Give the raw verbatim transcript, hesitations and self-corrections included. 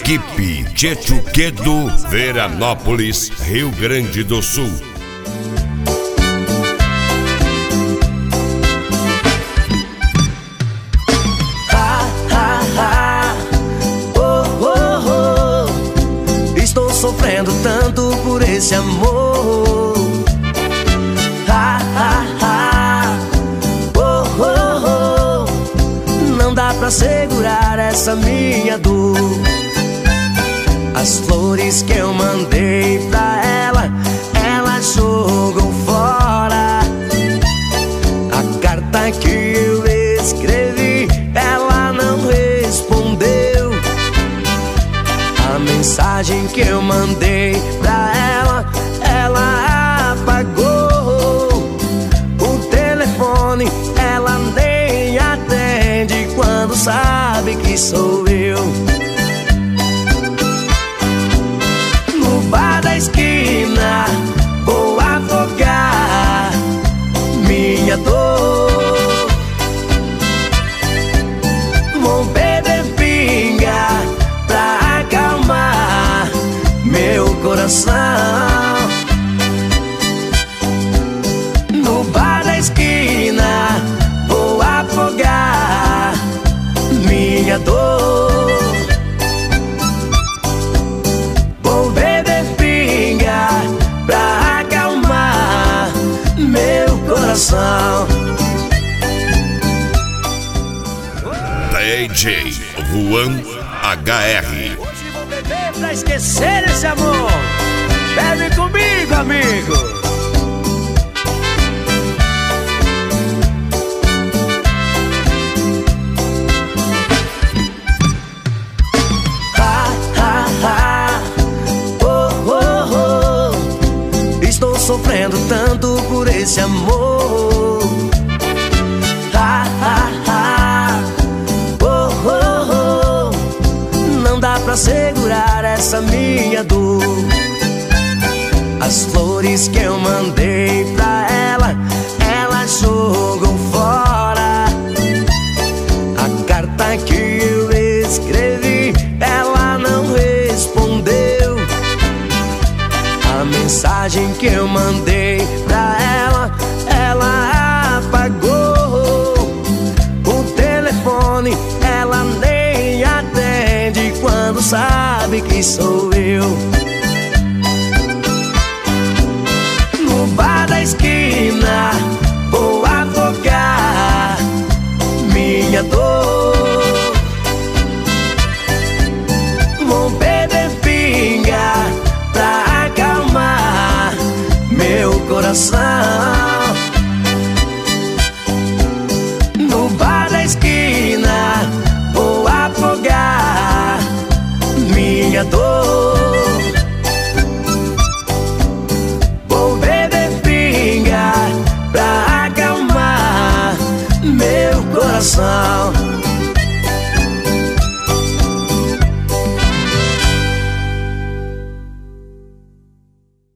Equipe Tchetuquedo, Veranópolis, Rio Grande do Sul. Ha, ha, ha. Oh, oh, oh. Estou sofrendo tanto por esse amor. Ha, ha, ha. Oh, oh, oh. Não dá pra segurar essa minha dor. As flores que eu mandei pra ela, ela jogou fora. A carta que eu escrevi, ela não respondeu. A mensagem que eu mandei pra ela, ela apagou. O telefone ela nem atende quando sabe que sou eu. Bar da esquina, vou afogar minha dor. Vou beber pinga pra acalmar meu coração. No bar da esquina, vou afogar minha dor. Pra acalmar meu coração. D J Juan H R. Hoje vou beber pra esquecer esse amor. Bebe comigo, amigo. Sofrendo tanto por esse amor. Ha, ha, ha. Oh, oh, oh. Não dá pra segurar essa minha dor. As flores que eu mandei pra ela, ela jogou fora. A carta que eu escrevi, ela não respondeu. A mensagem que eu mandei pra ela, ela apagou. O telefone ela nem atende quando sabe que sou eu. No bar da esquina, vou afogar minha dor. Vou beber pinga pra acalmar meu coração. No bar da esquina, vou afogar minha dor.